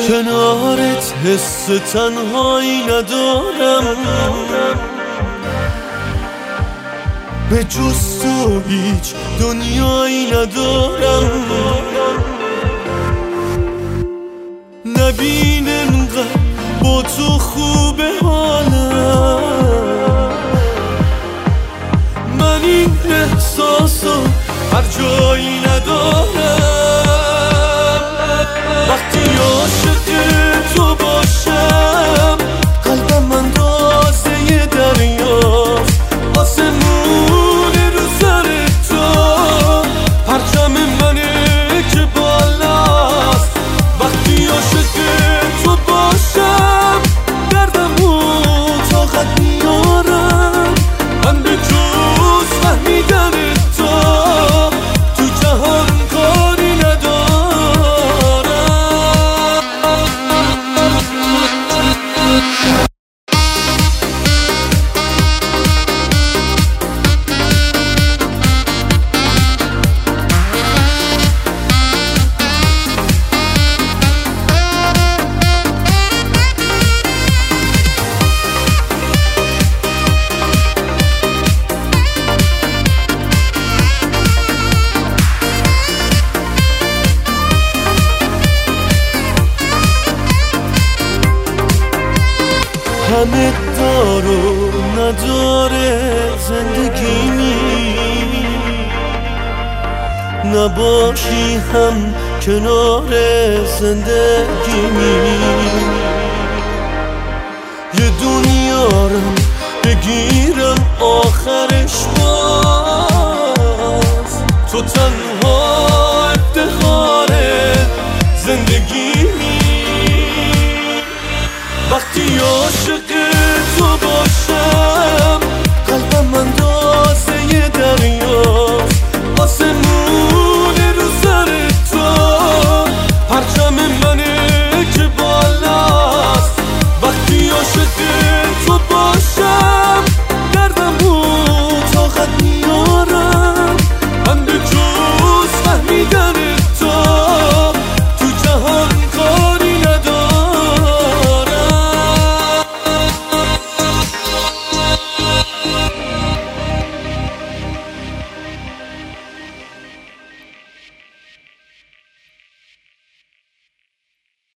کنارت حس تنهایی ندارم، به جز تو هیچ دنیایی ندارم. نبین انقدر با تو خوبه حالم، من این احساسو هر جایی ندارم. وقتی عاشق تو باشم قلبم اندازه دریاست، آسمون رو سر تو پرچم منه که بالاست. وقتی عاشق تو باشم دردمو طاقت میارم، من به جز فهمیدن تو تو جهان کاری ندارم. همه دار و نداره زندگیمی، نباشی هم کنار زندگیمی. یه دنیارم بگیرم آخرش باز تو تنها